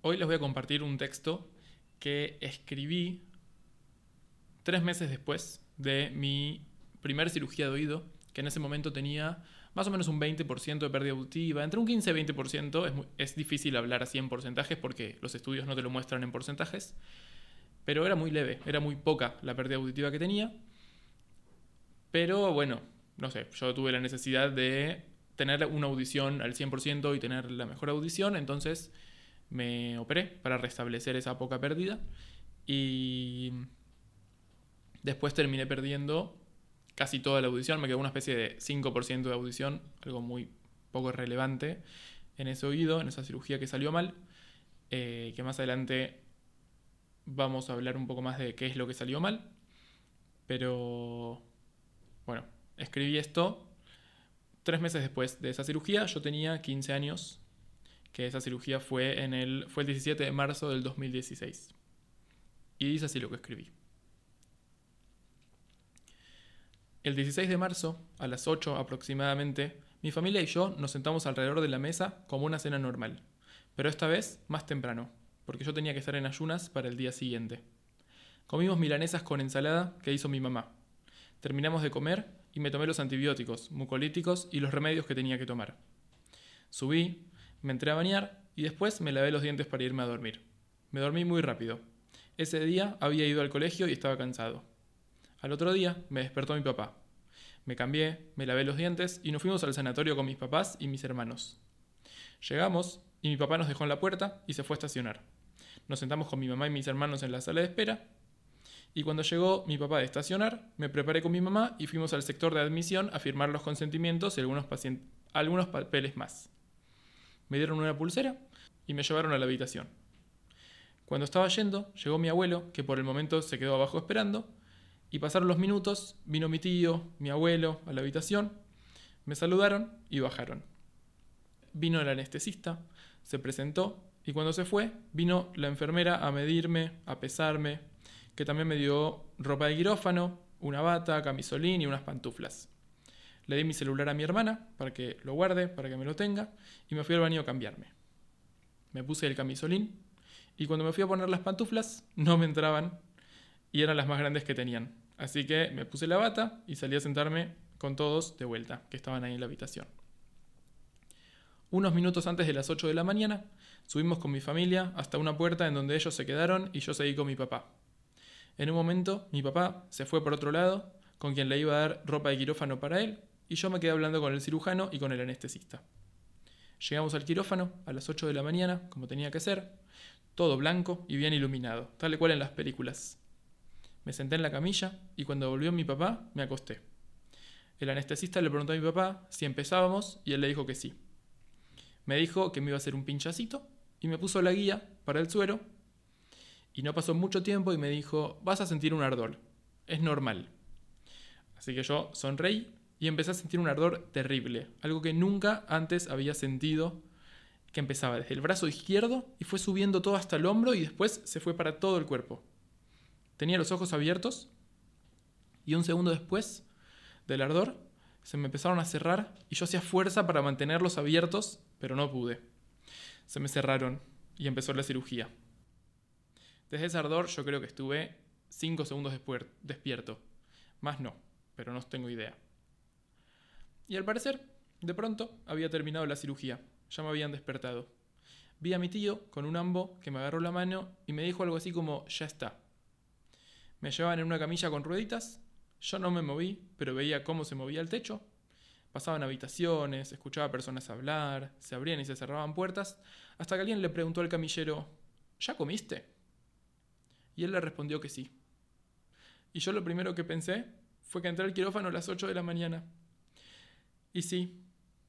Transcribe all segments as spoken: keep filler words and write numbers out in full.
Hoy les voy a compartir un texto que escribí tres meses después de mi primer cirugía de oído, que en ese momento tenía más o menos un veinte por ciento de pérdida auditiva, entre un quince y veinte por ciento. Es, muy, es difícil hablar así en porcentajes porque los estudios no te lo muestran en porcentajes, pero era muy leve, era muy poca la pérdida auditiva que tenía. Pero bueno, no sé, yo tuve la necesidad de tener una audición al cien por ciento y tener la mejor audición, entonces me operé para restablecer esa poca pérdida y después terminé perdiendo casi toda la audición. Me quedó una especie de cinco por ciento de audición, algo muy poco relevante en ese oído, en esa cirugía que salió mal, eh, que más adelante vamos a hablar un poco más de qué es lo que salió mal. Pero bueno, escribí esto tres meses después de esa cirugía. Yo tenía quince años, que esa cirugía fue, en el, fue el diecisiete de marzo del dos mil dieciséis. Y dice así lo que escribí. El dieciséis de marzo, a las ocho aproximadamente, mi familia y yo nos sentamos alrededor de la mesa como una cena normal, pero esta vez más temprano, porque yo tenía que estar en ayunas para el día siguiente. Comimos milanesas con ensalada que hizo mi mamá. Terminamos de comer y me tomé los antibióticos, mucolíticos y los remedios que tenía que tomar. Subí, me entré a bañar y después me lavé los dientes para irme a dormir. Me dormí muy rápido. Ese día había ido al colegio y estaba cansado. Al otro día me despertó mi papá. Me cambié, me lavé los dientes y nos fuimos al sanatorio con mis papás y mis hermanos. Llegamos y mi papá nos dejó en la puerta y se fue a estacionar. Nos sentamos con mi mamá y mis hermanos en la sala de espera y cuando llegó mi papá de estacionar, me preparé con mi mamá y fuimos al sector de admisión a firmar los consentimientos y algunos, pacient- algunos papeles más. Me dieron una pulsera y me llevaron a la habitación. Cuando estaba yendo, llegó mi abuelo, que por el momento se quedó abajo esperando, y pasaron los minutos, vino mi tío, mi abuelo, a la habitación, me saludaron y bajaron. Vino el anestesista, se presentó, y cuando se fue, vino la enfermera a medirme, a pesarme, que también me dio ropa de quirófano, una bata, camisolín y unas pantuflas. Le di mi celular a mi hermana para que lo guarde, para que me lo tenga, y me fui al baño a cambiarme. Me puse el camisolín, y cuando me fui a poner las pantuflas, no me entraban, y eran las más grandes que tenían. Así que me puse la bata y salí a sentarme con todos de vuelta, que estaban ahí en la habitación. Unos minutos antes de las ocho de la mañana, subimos con mi familia hasta una puerta en donde ellos se quedaron y yo seguí con mi papá. En un momento, mi papá se fue por otro lado, con quien le iba a dar ropa de quirófano para él, y yo me quedé hablando con el cirujano y con el anestesista. Llegamos al quirófano a las ocho de la mañana, como tenía que ser, todo blanco y bien iluminado, tal cual en las películas. Me senté en la camilla y cuando volvió mi papá, me acosté. El anestesista le preguntó a mi papá si empezábamos y él le dijo que sí. Me dijo que me iba a hacer un pinchacito y me puso la guía para el suero y no pasó mucho tiempo y me dijo, vas a sentir un ardor, es normal. Así que yo sonreí y empecé a sentir un ardor terrible, algo que nunca antes había sentido, que empezaba desde el brazo izquierdo y fue subiendo todo hasta el hombro y después se fue para todo el cuerpo. Tenía los ojos abiertos y un segundo después del ardor se me empezaron a cerrar y yo hacía fuerza para mantenerlos abiertos, pero no pude. Se me cerraron y empezó la cirugía. Desde ese ardor yo creo que estuve cinco segundos después despierto. Más no, pero no tengo idea. Y al parecer, de pronto, había terminado la cirugía. Ya me habían despertado. Vi a mi tío con un ambo que me agarró la mano y me dijo algo así como, ya está. Me llevaban en una camilla con rueditas, yo no me moví, pero veía cómo se movía el techo. Pasaban habitaciones, escuchaba a personas hablar, se abrían y se cerraban puertas, hasta que alguien le preguntó al camillero, ¿ya comiste? Y él le respondió que sí. Y yo lo primero que pensé fue que entré al quirófano a las ocho de la mañana. Y sí.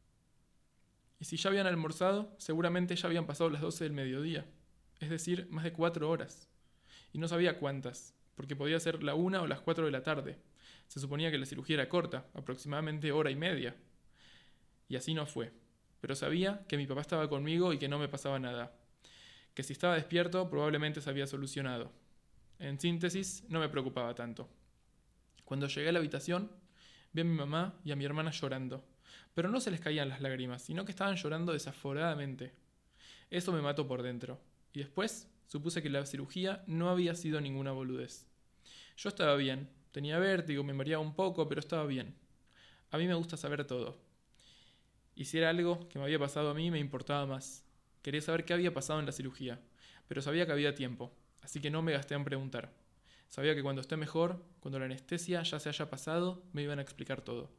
Y si ya habían almorzado, seguramente ya habían pasado las doce del mediodía, es decir, más de cuatro horas. Y no sabía cuántas, porque podía ser la una o las cuatro de la tarde. Se suponía que la cirugía era corta, aproximadamente hora y media. Y así no fue. Pero sabía que mi papá estaba conmigo y que no me pasaba nada. Que si estaba despierto, probablemente se había solucionado. En síntesis, no me preocupaba tanto. Cuando llegué a la habitación, vi a mi mamá y a mi hermana llorando. Pero no se les caían las lágrimas, sino que estaban llorando desaforadamente. Eso me mató por dentro. Y después supuse que la cirugía no había sido ninguna boludez. Yo estaba bien, tenía vértigo, me mareaba un poco, pero estaba bien. A mí me gusta saber todo. Y si era algo que me había pasado a mí, me importaba más. Quería saber qué había pasado en la cirugía, pero sabía que había tiempo, así que no me gasté en preguntar. Sabía que cuando esté mejor, cuando la anestesia ya se haya pasado, me iban a explicar todo.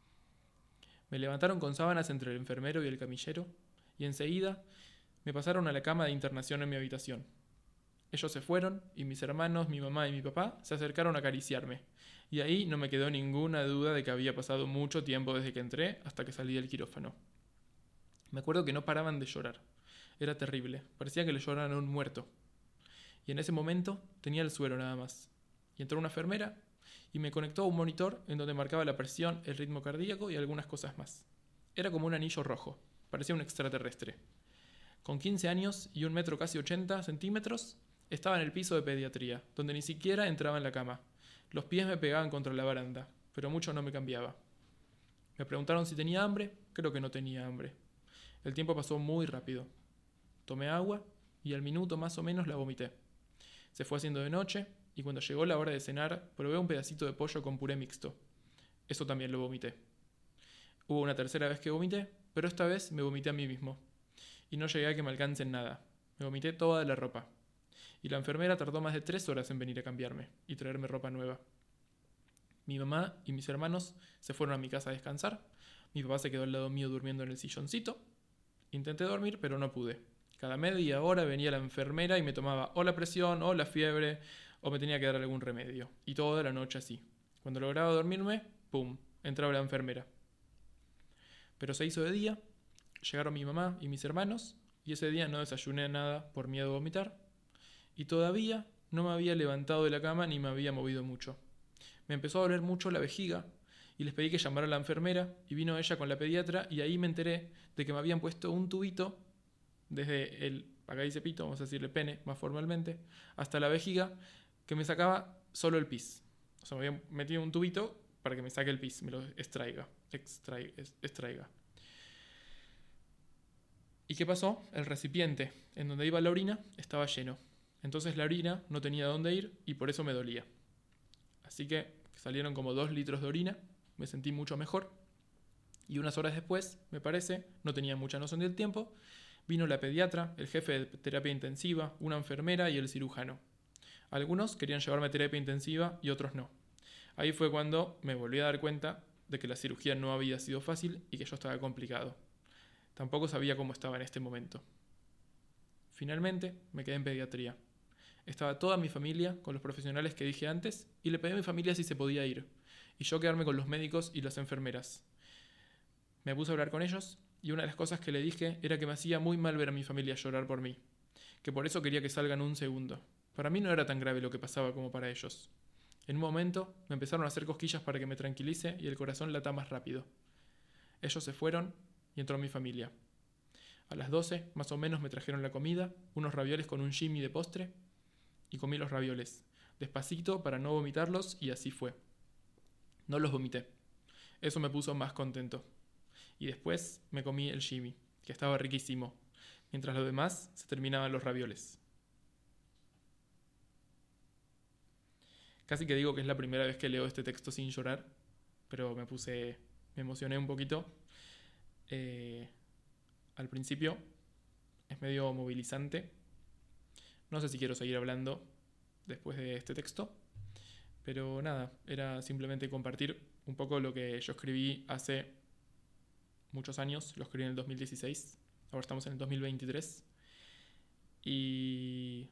Me levantaron con sábanas entre el enfermero y el camillero, y enseguida me pasaron a la cama de internación en mi habitación. Ellos se fueron, y mis hermanos, mi mamá y mi papá se acercaron a acariciarme, y ahí no me quedó ninguna duda de que había pasado mucho tiempo desde que entré hasta que salí del quirófano. Me acuerdo que no paraban de llorar. Era terrible, parecía que le lloraran a un muerto. Y en ese momento tenía el suero nada más. Y entró una enfermera y me conectó a un monitor en donde marcaba la presión, el ritmo cardíaco y algunas cosas más. Era como un anillo rojo, parecía un extraterrestre. Con quince años y un metro casi ochenta centímetros, estaba en el piso de pediatría, donde ni siquiera entraba en la cama. Los pies me pegaban contra la baranda, pero mucho no me cambiaba. Me preguntaron si tenía hambre, creo que no tenía hambre. El tiempo pasó muy rápido. Tomé agua y al minuto más o menos la vomité. Se fue haciendo de noche y cuando llegó la hora de cenar probé un pedacito de pollo con puré mixto. Eso también lo vomité. Hubo una tercera vez que vomité, pero esta vez me vomité a mí mismo. Y no llegué a que me alcancen nada. Me vomité toda la ropa. Y la enfermera tardó más de tres horas en venir a cambiarme y traerme ropa nueva. Mi mamá y mis hermanos se fueron a mi casa a descansar. Mi papá se quedó al lado mío durmiendo en el silloncito. Intenté dormir, pero no pude. Cada media hora venía la enfermera y me tomaba o la presión o la fiebre o me tenía que dar algún remedio. Y toda la noche así. Cuando lograba dormirme, ¡pum!, entraba la enfermera. Pero se hizo de día, llegaron mi mamá y mis hermanos y ese día no desayuné nada por miedo a vomitar y todavía no me había levantado de la cama ni me había movido mucho. Me empezó a doler mucho la vejiga y les pedí que llamara a la enfermera y vino ella con la pediatra y ahí me enteré de que me habían puesto un tubito desde el, acá dice pito, vamos a decirle pene más formalmente, hasta la vejiga que me sacaba solo el pis. O sea, me habían metido un tubito para que me saque el pis, me lo extraiga, extraiga, extraiga. ¿Y qué pasó? El recipiente en donde iba la orina estaba lleno. Entonces la orina no tenía dónde ir y por eso me dolía. Así que salieron como dos litros de orina, me sentí mucho mejor. Y unas horas después, me parece, no tenía mucha noción del tiempo, vino la pediatra, el jefe de terapia intensiva, una enfermera y el cirujano. Algunos querían llevarme a terapia intensiva y otros no. Ahí fue cuando me volví a dar cuenta de que la cirugía no había sido fácil y que yo estaba complicado. Tampoco sabía cómo estaba en este momento. Finalmente, me quedé en pediatría. Estaba toda mi familia con los profesionales que dije antes y le pedí a mi familia si se podía ir, y yo quedarme con los médicos y las enfermeras. Me puse a hablar con ellos y una de las cosas que le dije era que me hacía muy mal ver a mi familia llorar por mí, que por eso quería que salgan un segundo. Para mí no era tan grave lo que pasaba como para ellos. En un momento me empezaron a hacer cosquillas para que me tranquilice y el corazón lata más rápido. Ellos se fueron y entró mi familia. A las doce, más o menos, me trajeron la comida, unos ravioles con un jimmy de postre, y comí los ravioles, despacito para no vomitarlos, y así fue. No los vomité. Eso me puso más contento. Y después me comí el jimmy, que estaba riquísimo, mientras los demás se terminaban los ravioles. Casi que digo que es la primera vez que leo este texto sin llorar, pero me puse, me emocioné un poquito. Eh, al principio es medio movilizante. No sé si quiero seguir hablando después de este texto, pero nada, era simplemente compartir un poco lo que yo escribí hace muchos años. Lo escribí en el dos mil dieciséis, ahora estamos en el dos mil veintitrés y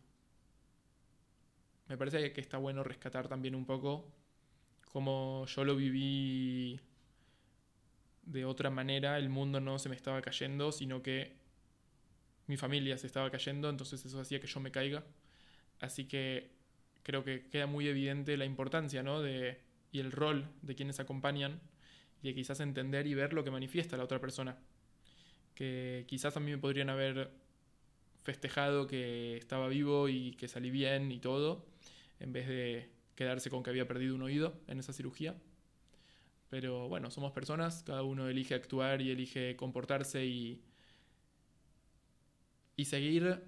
me parece que está bueno rescatar también un poco cómo yo lo viví de otra manera. El mundo no se me estaba cayendo, sino que mi familia se estaba cayendo, entonces eso hacía que yo me caiga. Así que creo que queda muy evidente la importancia, ¿no?, de, y el rol de quienes acompañan, y de quizás entender y ver lo que manifiesta la otra persona. Que quizás a mí me podrían haber festejado que estaba vivo y que salí bien y todo, en vez de quedarse con que había perdido un oído en esa cirugía. Pero bueno, somos personas, cada uno elige actuar y elige comportarse y, y seguir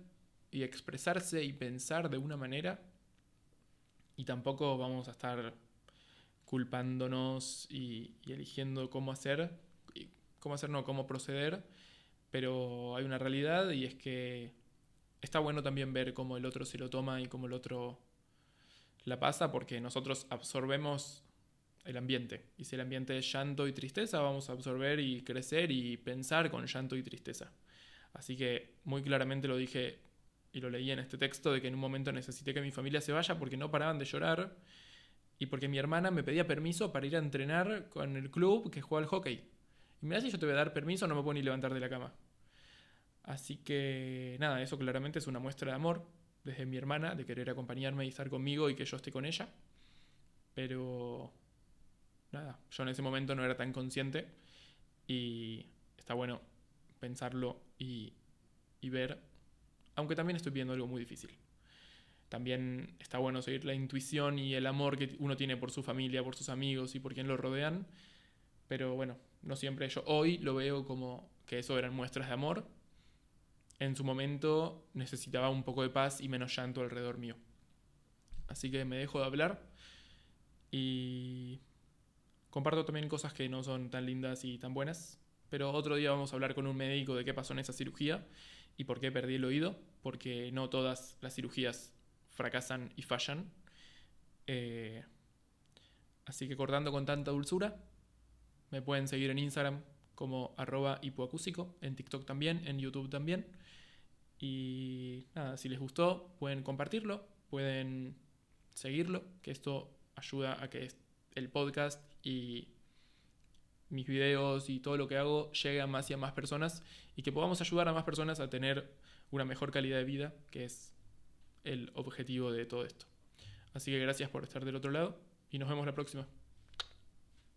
y expresarse y pensar de una manera, y tampoco vamos a estar culpándonos y, y eligiendo cómo hacer, y cómo hacer, no, cómo proceder, pero hay una realidad y es que está bueno también ver cómo el otro se lo toma y cómo el otro la pasa, porque nosotros absorbemos el ambiente. Y si el ambiente es llanto y tristeza, vamos a absorber y crecer y pensar con llanto y tristeza. Así que muy claramente lo dije y lo leí en este texto, de que en un momento necesité que mi familia se vaya porque no paraban de llorar y porque mi hermana me pedía permiso para ir a entrenar con el club que juega al hockey. Y mirá, si yo te voy a dar permiso, no me puedo ni levantar de la cama. Así que nada, eso claramente es una muestra de amor desde mi hermana, de querer acompañarme y estar conmigo y que yo esté con ella. Pero nada, yo en ese momento no era tan consciente y está bueno pensarlo y, y ver, aunque también estoy viendo algo muy difícil. También está bueno seguir la intuición y el amor que uno tiene por su familia, por sus amigos y por quien lo rodean, pero bueno, no siempre. Yo hoy lo veo como que eso eran muestras de amor. En su momento necesitaba un poco de paz y menos llanto alrededor mío. Así que me dejo de hablar y comparto también cosas que no son tan lindas y tan buenas, pero otro día vamos a hablar con un médico de qué pasó en esa cirugía y por qué perdí el oído, porque no todas las cirugías fracasan y fallan. Eh, así que cortando con tanta dulzura, me pueden seguir en Instagram como arroba hipoacúsico, en TikTok también, en YouTube también. Y nada, si les gustó, pueden compartirlo, pueden seguirlo, que esto ayuda a que el podcast y mis videos y todo lo que hago llegue a más y a más personas y que podamos ayudar a más personas a tener una mejor calidad de vida, que es el objetivo de todo esto. Así que gracias por estar del otro lado y nos vemos la próxima.